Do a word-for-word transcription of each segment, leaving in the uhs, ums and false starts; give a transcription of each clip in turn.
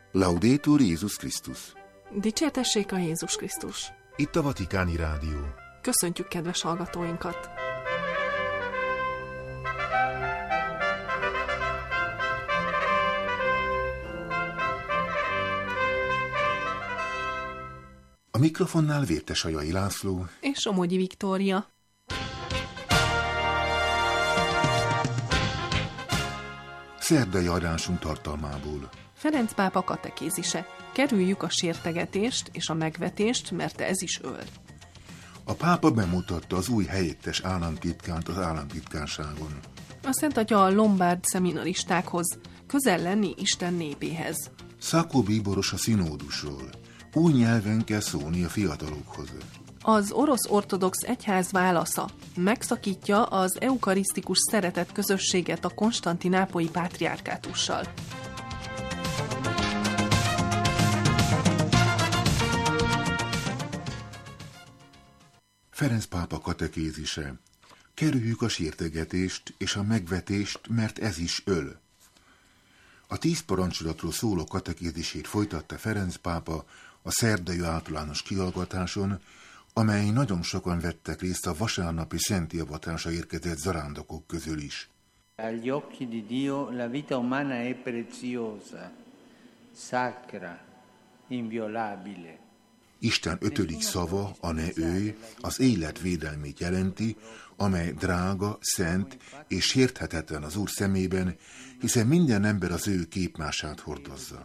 Laudetur Jézus Krisztus. Dicsértessék a Jézus Krisztus. Itt a Vatikáni Rádió. Köszöntjük kedves hallgatóinkat! A mikrofonnál Vértesajai László és Somogyi Viktória. Szerdai adásunk tartalmából. Ferenc pápa katekézise. Kerüljük a sértegetést és a megvetést, mert ez is öl. A pápa bemutatta az új helyettes államtitkánt az államtitkánságon. A Szent Atya a lombárd szeminaristákhoz, közel lenni Isten népéhez. Szakó bíboros a színódusról. Új nyelven kell szólni a fiatalokhoz. Az orosz ortodox egyház válasza megszakítja az eukarisztikus szeretet közösséget a konstantinápolyi pátriárkátussal. Ferenc pápa katekézise. Kerüljük a sértegetést és a megvetést, mert ez is öl. A tíz parancsolatról szóló katekézisét folytatta Ferenc pápa a szerdai általános kihallgatáson, amely nagyon sokan vettek részt a vasárnapi szenti avatásra érkezett zarándokok közül is. Agli occhi di Dio la vita umana è preziosa, sacra, inviolabile. Isten ötödik szava, a ne őj, az élet védelmét jelenti, amely drága, szent és sérthetetlen az Úr szemében, hiszen minden ember az ő képmását hordozza.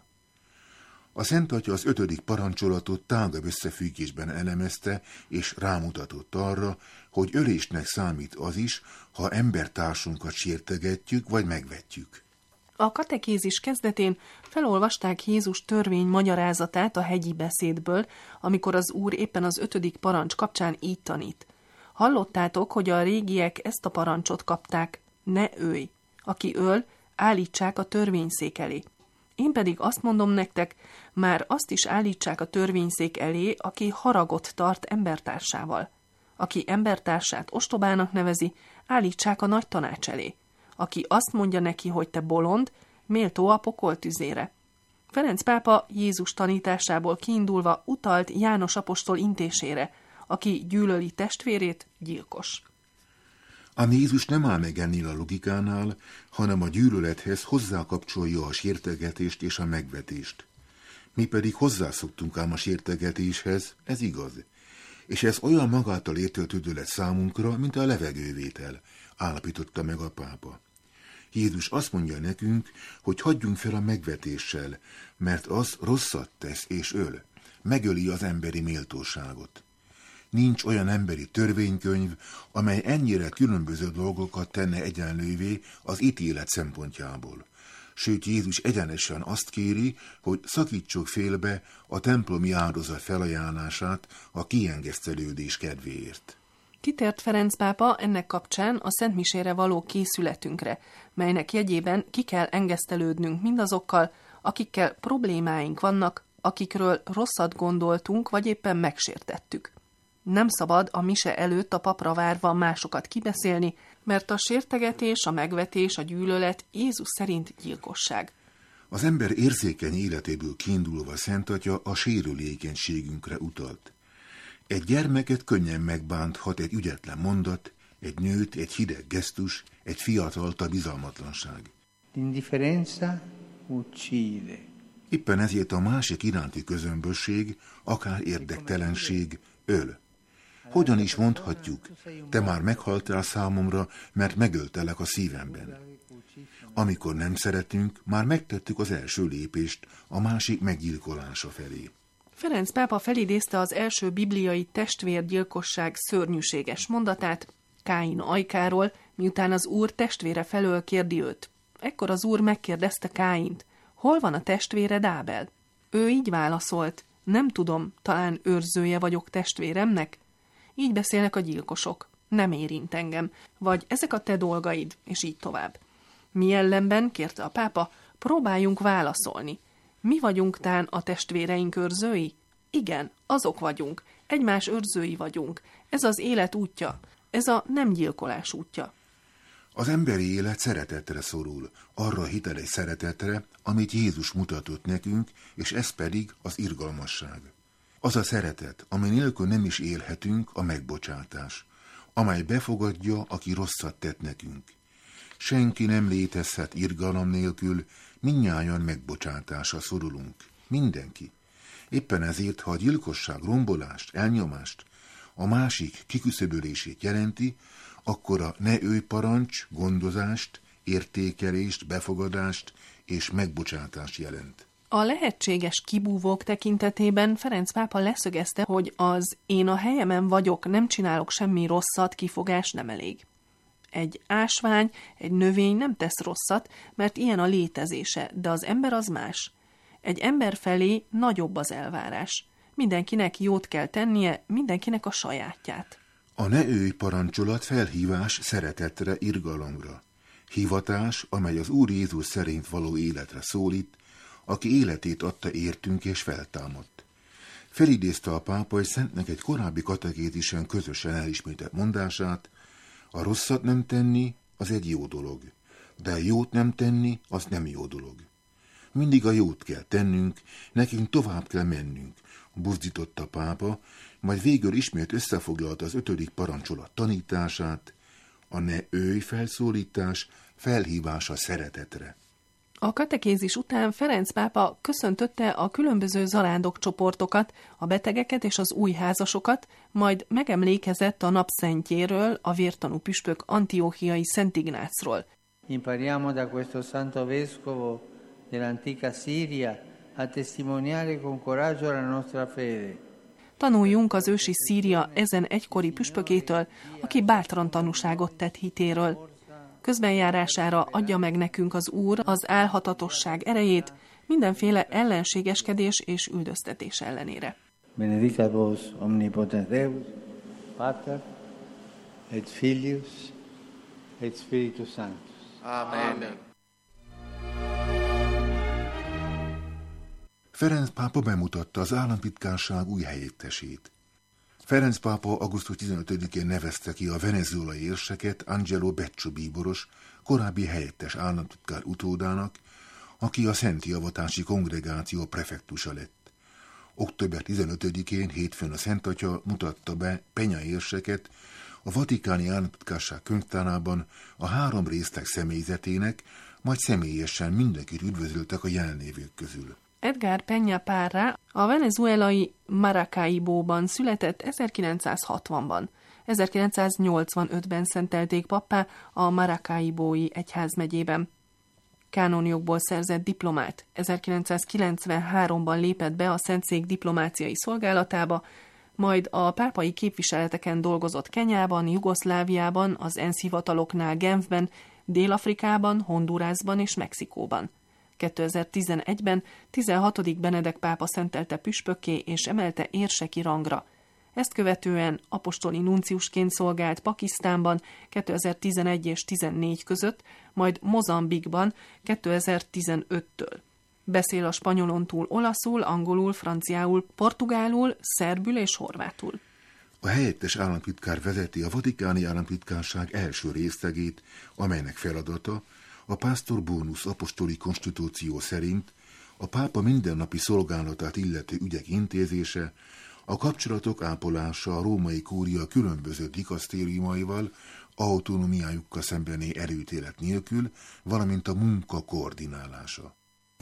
A Szent Atya az ötödik parancsolatot tágabb összefüggésben elemezte, és rámutatott arra, hogy ölésnek számít az is, ha embertársunkat sértegetjük vagy megvetjük. A katekézis kezdetén felolvasták Jézus törvény magyarázatát a hegyi beszédből, amikor az Úr éppen az ötödik parancs kapcsán így tanít. Hallottátok, hogy a régiek ezt a parancsot kapták, ne ölj. Aki öl, állítsák a törvényszék elé. Én pedig azt mondom nektek, már azt is állítsák a törvényszék elé, aki haragot tart embertársával. Aki embertársát ostobának nevezi, állítsák a nagy tanács elé. Aki azt mondja neki, hogy te bolond, méltó a pokol tüzére. Ferenc pápa Jézus tanításából kiindulva utalt János apostol intésére, aki gyűlöli testvérét, gyilkos. Ám Jézus nem áll meg ennél a logikánál, hanem a gyűlölethez hozzákapcsolja a sértegetést és a megvetést. Mi pedig hozzászoktunk ám a sértegetéshez, ez igaz. És ez olyan magától értetődő lett számunkra, mint a levegővétel, állapította meg a pápa. Jézus azt mondja nekünk, hogy hagyjunk fel a megvetéssel, mert az rosszat tesz és öl, megöli az emberi méltóságot. Nincs olyan emberi törvénykönyv, amely ennyire különböző dolgokat tenne egyenlővé az ítélet szempontjából. Sőt, Jézus egyenesen azt kéri, hogy szakítsuk félbe a templomi áldozat felajánlását a kiengesztelődés kedvéért. Kitért Ferenc pápa ennek kapcsán a szentmisére való készületünkre, melynek jegyében ki kell engesztelődnünk mindazokkal, akikkel problémáink vannak, akikről rosszat gondoltunk, vagy éppen megsértettük. Nem szabad a mise előtt a papra várva másokat kibeszélni, mert a sértegetés, a megvetés, a gyűlölet Jézus szerint gyilkosság. Az ember érzékeny életéből kiindulva Szent Atya a sérülékenységünkre utalt. Egy gyermeket könnyen megbánthat egy ügyetlen mondat, egy nőt egy hideg gesztus, egy fiatalt a bizalmatlanság. L'indifferenza uccide. Éppen ezért a másik iránti közömbösség, akár érdektelenség, öl. Hogyan is mondhatjuk, te már meghaltál számomra, mert megöltelek a szívemben. Amikor nem szeretünk, már megtettük az első lépést a másik meggyilkolása felé. Ferenc pápa felidézte az első bibliai testvérgyilkosság szörnyűséges mondatát Káin ajkáról, miután az Úr testvére felől kérdi őt. Ekkor az Úr megkérdezte Káint, hol van a testvéred Ábel? Ő így válaszolt, nem tudom, talán őrzője vagyok testvéremnek? Így beszélnek a gyilkosok, nem érint engem, vagy ezek a te dolgaid, és így tovább. Mi ellenben, kérte a pápa, próbáljunk válaszolni. Mi vagyunk tán a testvéreink őrzői? Igen, azok vagyunk, egymás őrzői vagyunk. Ez az élet útja, ez a nem gyilkolás útja. Az emberi élet szeretetre szorul, arra hiteles szeretetre, amit Jézus mutatott nekünk, és ez pedig az irgalmasság. Az a szeretet, amely nélkül nem is élhetünk, a megbocsátás, amely befogadja, aki rosszat tett nekünk. Senki nem létezhet irgalom nélkül, mindnyájan megbocsátásra szorulunk. Mindenki. Éppen ezért, ha a gyilkosság rombolást, elnyomást, a másik kiküszöbölését jelenti, akkor a ne őj parancs gondozást, értékelést, befogadást és megbocsátást jelent. A lehetséges kibúvók tekintetében Ferenc pápa leszögezte, hogy az én a helyemen vagyok, nem csinálok semmi rosszat, kifogás nem elég. Egy ásvány, egy növény nem tesz rosszat, mert ilyen a létezése, de az ember az más. Egy ember felé nagyobb az elvárás. Mindenkinek jót kell tennie, mindenkinek a sajátját. A ne őj parancsolat felhívás szeretetre, irgalomra. Hivatás, amely az Úr Jézus szerint való életre szólít, aki életét adta értünk és feltámadt. Felidézte a pápa és szentnek egy korábbi katekézisen közösen elismételt mondását: a rosszat nem tenni, az egy jó dolog, de a jót nem tenni, az nem jó dolog. Mindig a jót kell tennünk, nekünk tovább kell mennünk, buzdította a pápa, majd végül ismét összefoglalta az ötödik parancsolat tanítását, a ne őj felszólítás felhívása szeretetre. A katekézis után Ferenc pápa köszöntötte a különböző zarándokcsoportokat, a betegeket és az új házasokat, majd megemlékezett a napszentjéről, a vértanú püspök Antiochiai Szent Ignácról. Impariamo da questo santo vescovo dell'antica Siria a testimoniare con coraggio la nostra fede. Tanuljunk az ősi Szíria ezen egykori püspökétől, aki bátran tanúságot tett hitéről. Közbenjárására adja meg nekünk az Úr az álhatatosság erejét mindenféle ellenségeskedés és üldöztetés ellenére. Benedicat vos omnipotens Deus, Pater, et Filius, et Spiritus Sanctus. Amen. Ferenc pápa bemutatta az államtitkárság új helyettesét. Ferenc pápa augusztus tizenötödikén nevezte ki a venezuelai érseket Angelo Beccio bíboros, korábbi helyettes államtitkár utódának, aki a Szent Javatási Kongregáció prefektusa lett. október tizenötödikén hétfőn a Szent Atya mutatta be Penya érseket a vatikáni államtitkárság könyvtárában a három részleg személyzetének, majd személyesen mindenkit üdvözöltek a jelenlévők közül. Edgar Peña Parra a venezuelai Maracaibóban született ezerkilencszázhatvanban. ezerkilencszáznyolcvanötben szentelték pappá a Maracaibói egyházmegyében. Kánonjogból szerzett diplomát. ezerkilencszázkilencvenháromban lépett be a Szentszék diplomáciai szolgálatába, majd a pápai képviseleteken dolgozott Kenyában, Jugoszláviában, az ENSZ hivataloknál Genfben, Dél-Afrikában, Hondurasban és Mexikóban. kétezer-tizenegyben tizenhatodik Benedek pápa szentelte püspökké és emelte érseki rangra. Ezt követően apostoli nunciusként szolgált Pakisztánban kétezer-tizenegy és tizennégy között, majd Mozambikban kétezer-tizenöttől. Beszél a spanyolon túl olaszul, angolul, franciául, portugálul, szerbül és horvátul. A helyettes államtitkár vezeti a vatikáni államtitkárság első részlegét, amelynek feladata a Pastor Bonus apostoli konstitúció szerint a pápa mindennapi szolgálatát illető ügyek intézése, a kapcsolatok ápolása a római kúria különböző dikasztériumaival, autonómiájukkal szembeni erőítélet nélkül, valamint a munka koordinálása.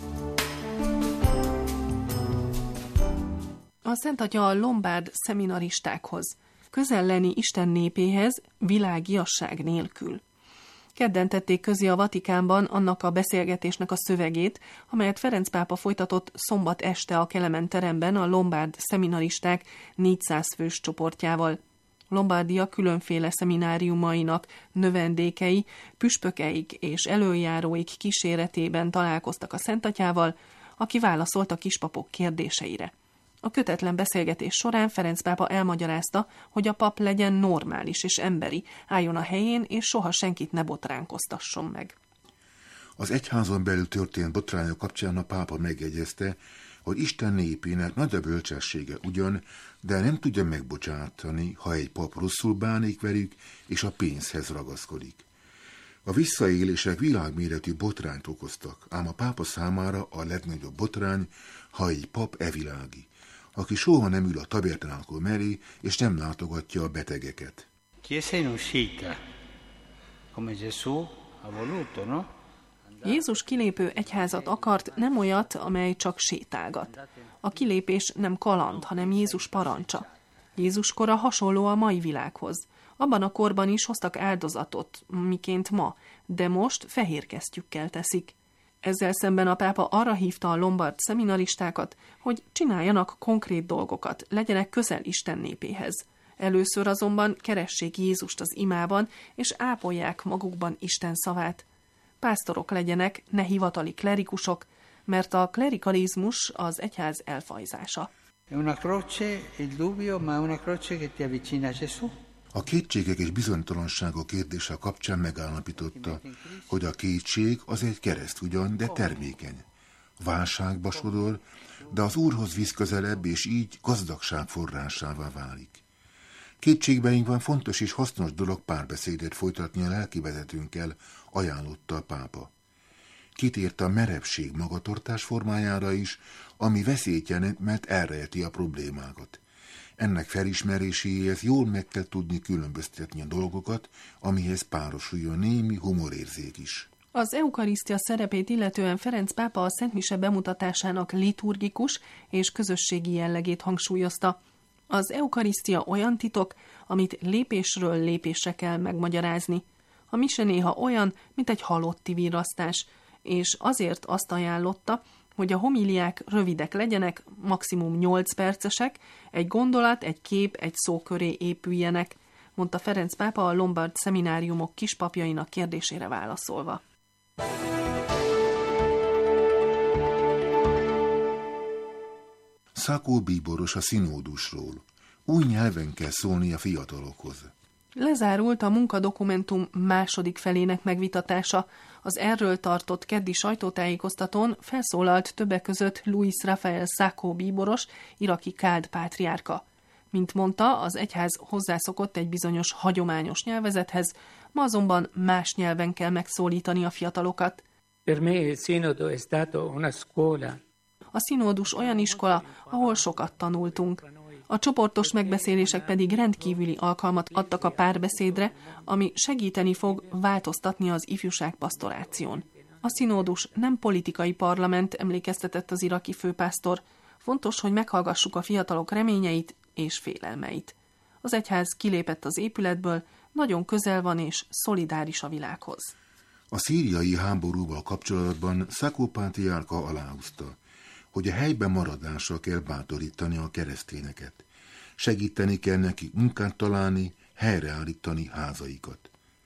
A Szent Atya a lombárd szeminaristákhoz, közel lenni Isten népéhez, világiasság nélkül. Kedden tették közé a Vatikánban annak a beszélgetésnek a szövegét, amelyet Ferenc pápa folytatott szombat este a Kelemen teremben a lombárd szeminaristák négyszáz fős csoportjával. Lombardia különféle szemináriumainak növendékei, püspökeik és előjáróik kíséretében találkoztak a Szent Atyával, aki válaszolt a kispapok kérdéseire. A kötetlen beszélgetés során Ferenc pápa elmagyarázta, hogy a pap legyen normális és emberi, álljon a helyén, és soha senkit ne botránkoztasson meg. Az egyházon belül történt botrányok kapcsán a pápa megjegyezte, hogy Isten népének nagy a bölcsessége ugyan, de nem tudja megbocsátani, ha egy pap rosszul bánik velük, és a pénzhez ragaszkodik. A visszaélések világméretű botrányt okoztak, ám a pápa számára a legnagyobb botrány, ha egy pap evilági, aki soha nem ül a tabernákul mellé, és nem látogatja a betegeket. Chiesa in uscita, come Gesù ha voluto, no? Jézus kilépő egyházat akart, nem olyat, amely csak sétálgat. A kilépés nem kaland, hanem Jézus parancsa. Jézus kora hasonló a mai világhoz. Abban a korban is hoztak áldozatot, miként ma, de most fehér kesztyükkel teszik. Ezzel szemben a pápa arra hívta a lombard szeminaristákat, hogy csináljanak konkrét dolgokat, legyenek közel Isten népéhez. Először azonban keressék Jézust az imában, és ápolják magukban Isten szavát. Pásztorok legyenek, ne hivatali klerikusok, mert a klerikalizmus az egyház elfajzása. Una croce, il dubbio, ma una croce che ti avvicina a Gesù. A kétségek és bizonytalanságok kérdése kapcsán megállapította, hogy a kétség az egy kereszt ugyan, de termékeny. Válságba sodor, de az Úrhoz visz közelebb, és így gazdagság forrásává válik. Kétségbeink fontos és hasznos dolog párbeszédet folytatni a lelkivezetőnkkel, ajánlotta a pápa. Kitért a merevség magatartás formájára is, ami veszélyt jelent, mert elrejti a problémákat. Ennek felismeréséhez jól meg kell tudni különböztetni a dolgokat, amihez párosuljon némi humorérzék is. Az eukarisztia szerepét illetően Ferenc pápa a szentmise bemutatásának liturgikus és közösségi jellegét hangsúlyozta. Az eukarisztia olyan titok, amit lépésről lépésre kell megmagyarázni. A mise néha olyan, mint egy halotti virrasztás, és azért azt ajánlotta, hogy a homíliák rövidek legyenek, maximum nyolc percesek, egy gondolat, egy kép, egy szó köré épüljenek, mondta Ferenc pápa a lombard szemináriumok kispapjainak kérdésére válaszolva. Szacco bíboros a szinódusról. Új nyelven kell szólni a fiatalokhoz. Lezárult a munkadokumentum második felének megvitatása. Az erről tartott keddi sajtótájékoztatón felszólalt többek között Luis Rafael Szacco bíboros, iraki káld pátriárka. Mint mondta, az egyház hozzászokott egy bizonyos hagyományos nyelvezethez, ma azonban más nyelven kell megszólítani a fiatalokat. Per me il sinodo è stato una scuola. A szinódus olyan iskola, ahol sokat tanultunk. A csoportos megbeszélések pedig rendkívüli alkalmat adtak a párbeszédre, ami segíteni fog változtatni az ifjúság pasztoráción. A szinódus nem politikai parlament, emlékeztetett az iraki főpásztor. Fontos, hogy meghallgassuk a fiatalok reményeit és félelmeit. Az egyház kilépett az épületből, nagyon közel van és szolidáris a világhoz. A szíriai háborúval kapcsolatban Szacco pátriárka aláhúzta, hogy a helyben maradásra kell bátorítani a keresztényeket. Segíteni kell nekik munkát találni, helyreállítani házaikat.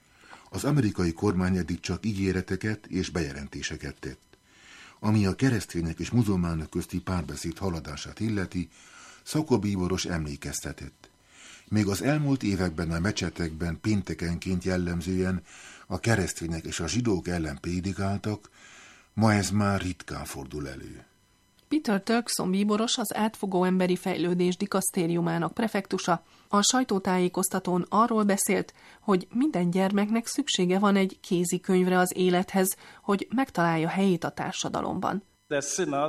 Az amerikai kormány eddig csak ígéreteket és bejelentéseket tett. Ami a keresztények és muzulmánok közti párbeszéd haladását illeti, Szacco bíboros emlékeztetett. Még az elmúlt években a mecsetekben péntekenként jellemzően a keresztények és a zsidók ellen prédikáltak, ma ez már ritkán fordul elő. Peter Turkson bíboros, az átfogó emberi fejlődés dikasztériumának prefektusa, a sajtótájékoztatón arról beszélt, hogy minden gyermeknek szüksége van egy kézikönyvre az élethez, hogy megtalálja helyét a társadalomban. The synod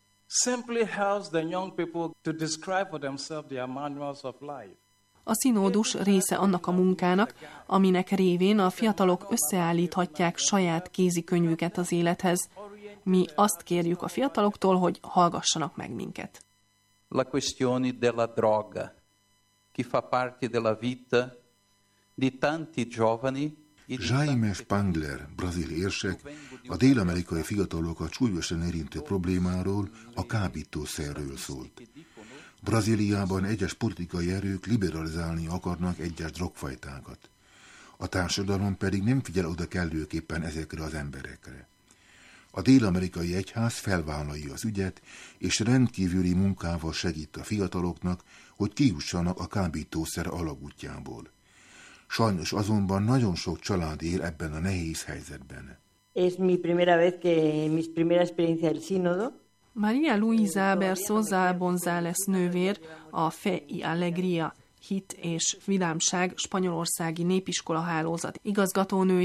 simply helps the young people to describe for themselves their manuals of life. A szinódus része annak a munkának, aminek révén a fiatalok összeállíthatják saját kézikönyvüket az élethez. Mi azt kérjük a fiataloktól, hogy hallgassanak meg minket. La questione della droga, che fa parte della vita di tanti giovani. Jaime Spangler, brazil érsek, a dél-amerikai fiatalokat súlyosan érintő problémáról, a kábítószerről szólt. Brazíliában egyes politikai erők liberalizálni akarnak egyes drogfajtákat. A társadalom pedig nem figyel oda kellőképpen ezekre az emberekre. A dél-amerikai egyház felvállalja az ügyet, és rendkívüli munkával segít a fiataloknak, hogy kijussanak a kábítószer alagútjából. Sajnos azonban nagyon sok család él ebben a nehéz helyzetben. Es mi primera vez que mis primera experiencia del sínodo. Maria Luisa Bersosa González nővér, a Fe y Alegría, hit és vidámság spanyolországi népiskola hálózat igazgatónője,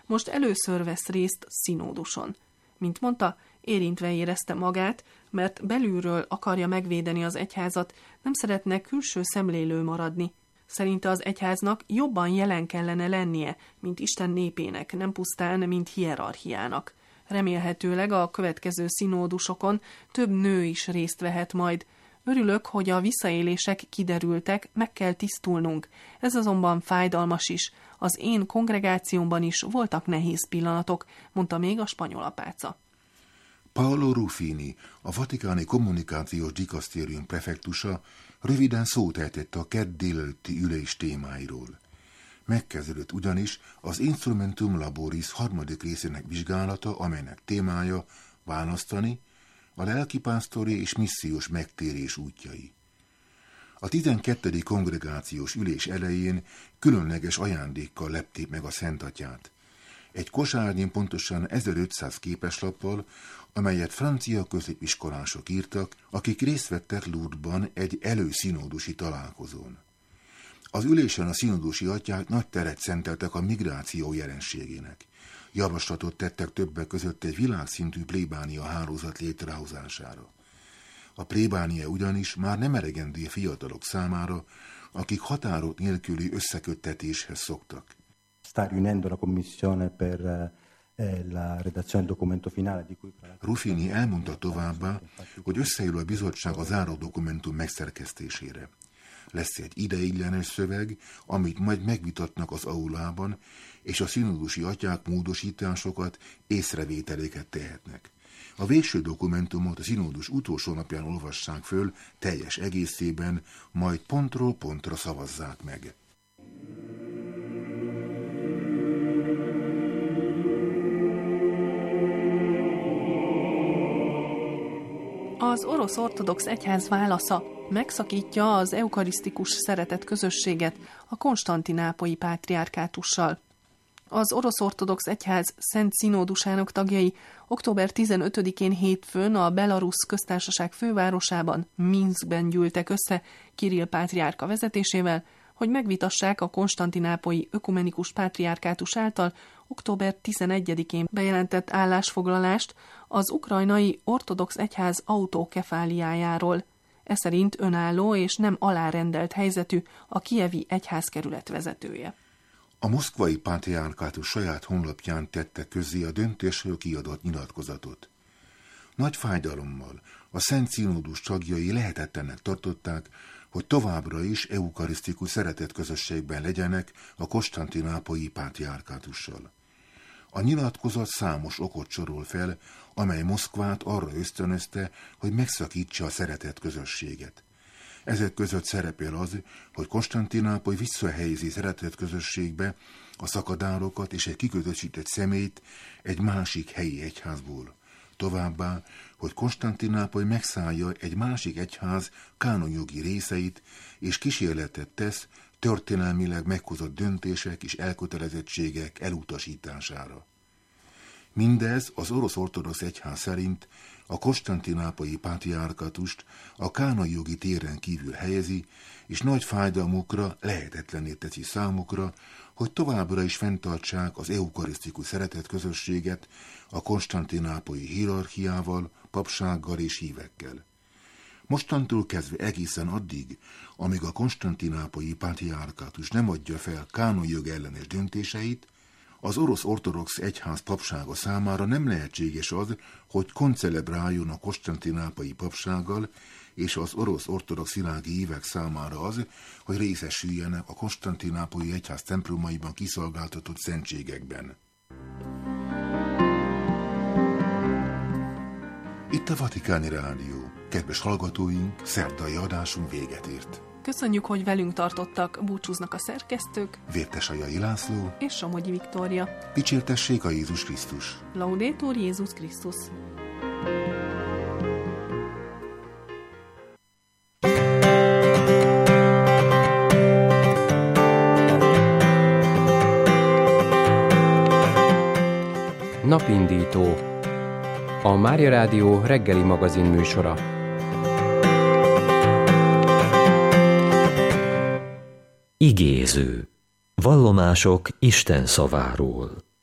most először vesz részt színóduson. Mint mondta, érintve érezte magát, mert belülről akarja megvédeni az egyházat, nem szeretne külső szemlélő maradni. Szerinte az egyháznak jobban jelen kellene lennie, mint Isten népének, nem pusztán, mint hierarchiának. Remélhetőleg a következő színódusokon több nő is részt vehet majd. Örülök, hogy a visszaélések kiderültek, meg kell tisztulnunk. Ez azonban fájdalmas is. Az én kongregációmban is voltak nehéz pillanatok, mondta még a spanyol apáca. Paolo Ruffini, a vatikáni kommunikációs dikasztérium prefektusa röviden szót ejtett a kedd délelőtti ülés témáiról. Megkezdődött ugyanis az Instrumentum Laboris harmadik részének vizsgálata, amelynek témája választani a lelkipásztori és missziós megtérés útjai. A tizenkettedik kongregációs ülés elején különleges ajándékkal lepték meg a Szentatyát. Egy kosárnyi pontosan ezerötszáz képeslappal, amelyet francia középiskolások írtak, akik részt vettek Lourdesban egy előszínódusi találkozón. Az ülésen a színódusi atyák nagy teret szenteltek a migráció jelenségének. Javaslatot tettek többek között egy világszintű plébánia hálózat létrehozására. A plébánia ugyanis már nem elegendő fiatalok számára, akik határok nélküli összeköttetéshez szoktak. Sta riunendo la commissione per la redazione del documento finale di cui Ruffini elmondta továbbá, hogy összeül a bizottság a záró dokumentum megszerkesztésére. Lesz egy ideiglenes szöveg, amit majd megvitatnak az aulában, és a színodusi atyák módosításokat, észrevételéket tehetnek. A végső dokumentumot a színódus utolsó napján olvassák föl teljes egészében, majd pontról pontra szavazzák meg. Az orosz ortodox egyház válasza megszakítja az eukarisztikus szeretet közösséget a konstantinápolyi pátriárkátussal. Az orosz ortodox egyház Szent Színódusának tagjai október tizenötödikén hétfőn a Belarusz köztársaság fővárosában, Minszkben gyűltek össze Kirill pátriárka vezetésével, hogy megvitassák a konstantinápolyi ökumenikus pátriárkátus által október tizenegyedikén bejelentett állásfoglalást az ukrajnai ortodox egyház autókefáliájáról. Ez szerint önálló és nem alárendelt helyzetű a kijevi egyházkerület vezetője. A moszkvai pátriárkátus saját honlapján tette közzé a döntésről kiadott nyilatkozatot. Nagy fájdalommal a Szent Színódus tagjai lehetetlennek tartották, hogy továbbra is eukarisztikus szeretetközösségben legyenek a konstantinápolyi pátriárkátussal. A nyilatkozat számos okot sorol fel, amely Moszkvát arra ösztönözte, hogy megszakítsa a szeretetközösséget. Ezek között szerepel az, hogy Konstantinápoly visszahelyezi szeretetközösségbe a szakadárokat és egy kiközösített személyt egy másik helyi egyházból. Továbbá, hogy Konstantinápoly megszállja egy másik egyház kánonjogi részeit, és kísérletet tesz történelmileg meghozott döntések és elkötelezettségek elutasítására. Mindez az orosz ortodox egyház szerint a konstantinápolyi pátriárkátust a kánonjogi téren kívül helyezi, és nagy fájdalmukra lehetetlenné teszi számukra, hogy továbbra is fenntartsák az eukarisztikus szeretetközösséget a konstantinápolyi hierarchiával, papsággal és hívekkel. Mostantól kezdve egészen addig, amíg a konstantinápolyi pátriárkátus nem adja fel kánonjog ellenes döntéseit, az orosz ortodox egyház papsága számára nem lehetséges az, hogy koncelebráljon a konstantinápolyi papsággal, és az orosz ortodox világi hívek számára az, hogy részesüljenek a konstantinápolyi egyház templomaiban kiszolgáltatott szentségekben. Itt a Vatikáni Rádió. Kedves hallgatóink, szerdai adásunk véget ért. Köszönjük, hogy velünk tartottak, búcsúznak a szerkesztők, Vértesajai László és Somogyi Viktória. Dicsértessék a Jézus Krisztus! Laudetur Jézus Krisztus! Napindító, a Mária Rádió reggeli magazin műsora. Igéző. Vallomások Isten szaváról.